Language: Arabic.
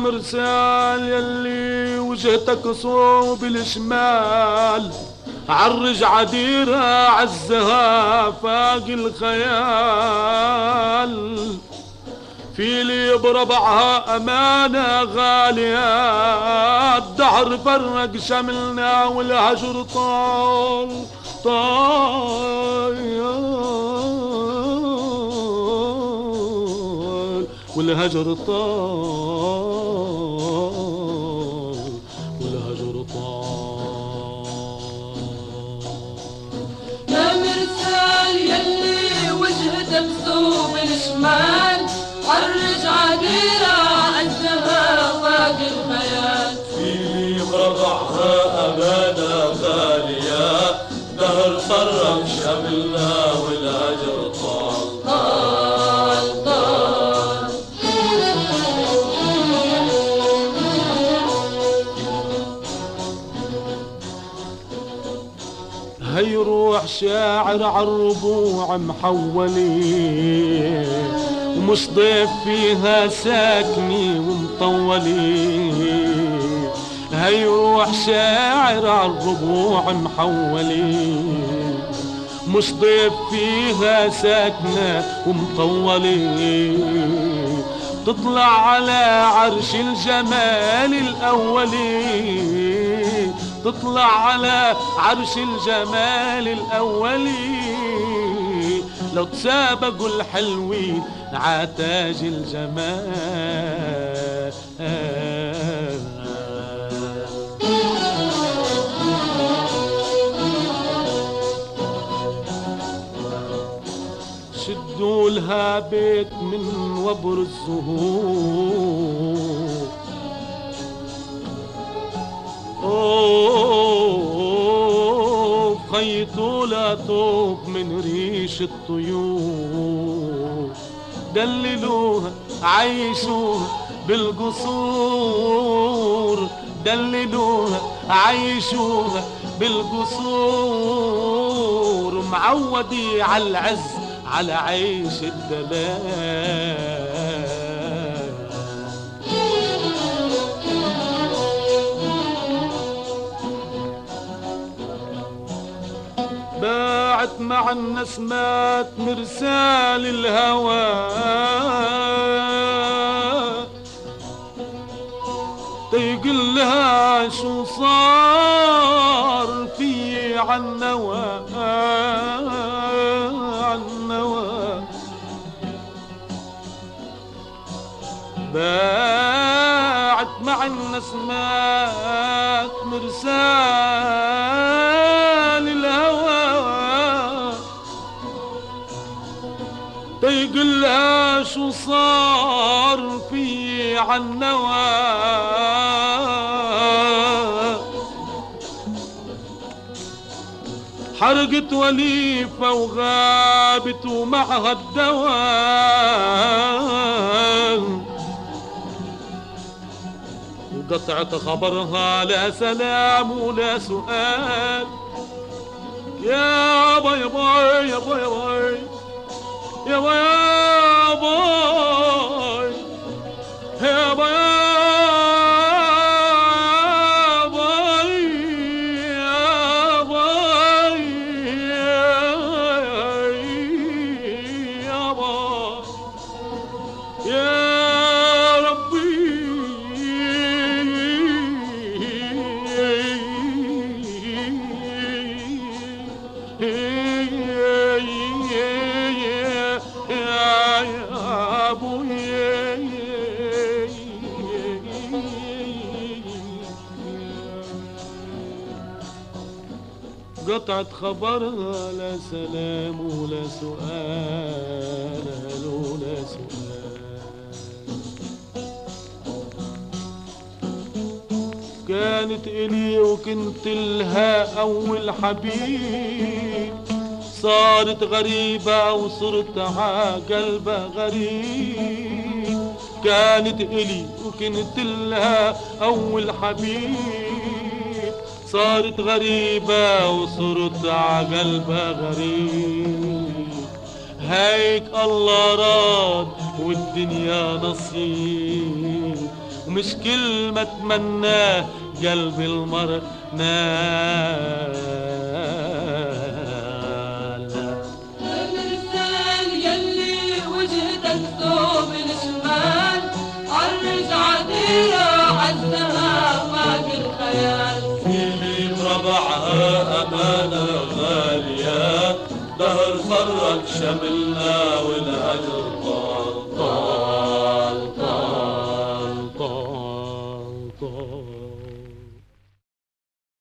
مرسال يلي وجهتك صوب الشمال، عرج عديرة عزها فاق الخيال، في لي بربعها أمانة غالية، الدهر فرق شملنا والهجر طال طال والهجر طال والهجر طال. يا مرسال يلي وجهتك ثوب الشمال، عرج عبيرة عزها فاق الخيال، في برضعها أمانة غالية، دهر فرق شملنا والهجر طال طال طال. هي روح شاعر عالربوع محولي، ومش ضيف فيها ساكني ومطولي. هي روح شاعر عالربوع محولي، مش ضيف فيها ساكنة ومطولي. تطلع على عرش الجمال الأولي، تطلع على عرش الجمال الأولي. لو تسابقوا الحلوين عتاج الجمال، شدوا لها بيت من وبر الزهور. أوه خيطوا لا توب من ريش الطيور. دللوها عيشوها بالقصور، دللوها عيشوها بالقصور. معودي على العز على عيش الدلال. باعت مع النسمات مرسال الهوى، تيقل لها شو صار في عالنوى عالنوى. باعت مع النسمات مرسال الهوى، تيقل لها شو صار في عالنوى. حرقت وليفة وغابت ومعها الدواء، وقطعت خبرها لا سلام ولا سؤال. يا باي باي يا باي باي يا باي يا باي يا قطعت خبرها لا سلام ولا سؤال ولا سؤال. كانت إلي وكنت لها أول حبيب، صارت غريبة وصرت عقلبها غريب. كانت إلي وكنت لها أول حبيب، صارت غريبة وصرت عقلبها غريب. هيك الله راد والدنيا نصيب، ومش كل ما تمناه قلب المرء نال. الإنسان يلي وجهتك ثوب الشمال عرج عديرة عزها فاق الخيال. فيني بربعها أمانة غالية دهر فرق شملنا والهجر